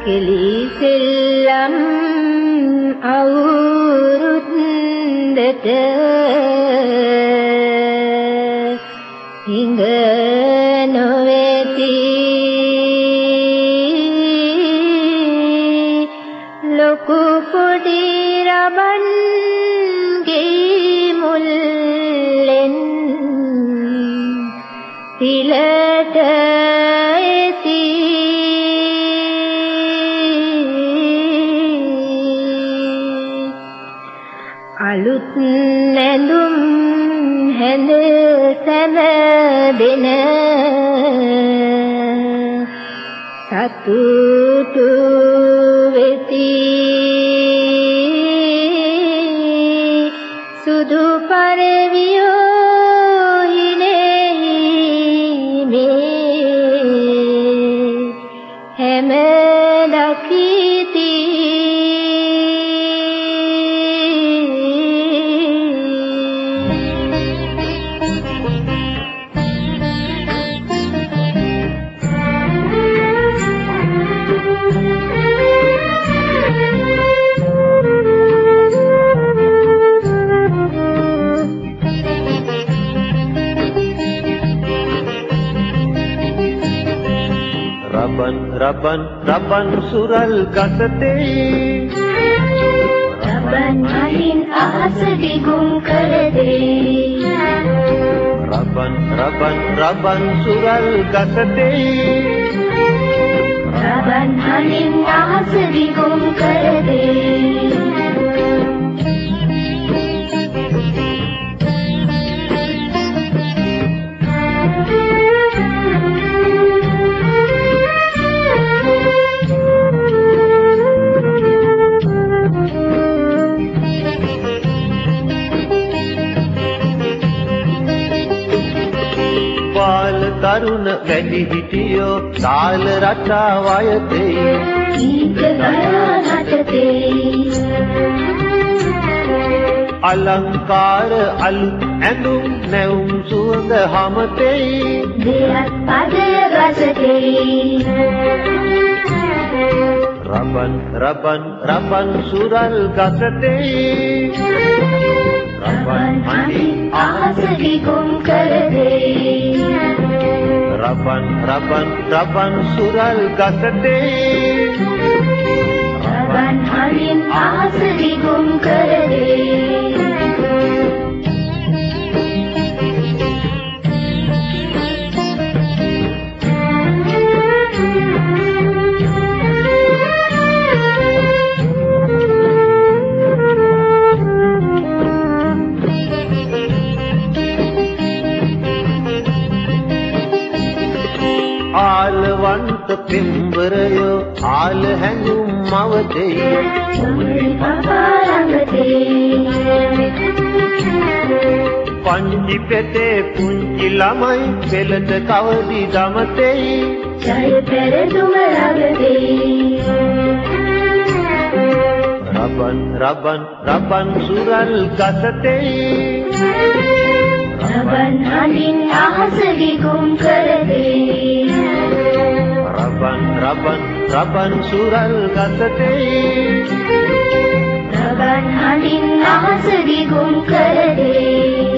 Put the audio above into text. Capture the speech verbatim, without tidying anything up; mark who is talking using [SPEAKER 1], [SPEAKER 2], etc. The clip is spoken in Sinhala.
[SPEAKER 1] කෙලි සෙල්ලම් අවුරුද්දට හිඟ නොවේති ලොකු පොඩි රබන් ගේ මුල්ලෙන් තිලට ඇති අලුත් නැඳුම් හැඳ සැන දෙන සතුටු වෙති සුදු පරවියෝ හිනෙහි මේ හැම දකිති
[SPEAKER 2] රබන් රබන් සුරල් ගසතේ
[SPEAKER 1] රබන් අලින් අහස දිගුම් කර දේ
[SPEAKER 2] රබන් රබන් රබන් සුරල් ගසතේ
[SPEAKER 1] රබන් අලින් අහස දිගුම් කර දේ
[SPEAKER 2] තරුණ වැඩි හිටියෝ තාල රටා වයතේ
[SPEAKER 1] ගීත ගයා නටතේ
[SPEAKER 2] අලංකාර අලුත් ඇඳුම් නැවුම් සුවඳ හමතේ
[SPEAKER 1] දෙයක් පදය රසතේ
[SPEAKER 2] රබන් රබන් රබන් සුරල් ගසතේ රබන් මණි
[SPEAKER 1] අහස දිගුම් කර දේ
[SPEAKER 2] රබන් රබන් රබන් සුරල් ගසතේ
[SPEAKER 1] රබන් අලින් අහස දිගුම් කර දේ
[SPEAKER 2] ආලවන්ත පින්වරයෝ ආල හැඟුම් මවතේ පංචි පෙතේ පුංචි ළමයි පෙළට කවදි දමතේ
[SPEAKER 1] ජය පෙරදුම රබතේ
[SPEAKER 2] රබන් රබන් රබන් සුරල් ගසතේ
[SPEAKER 1] රබන් අලින් අහස දිගුම් කර දේ
[SPEAKER 2] රබන් රබන් රබන් සුරල් ගසතේ
[SPEAKER 1] රබන් අලින් අහස දිගුම් කර දේ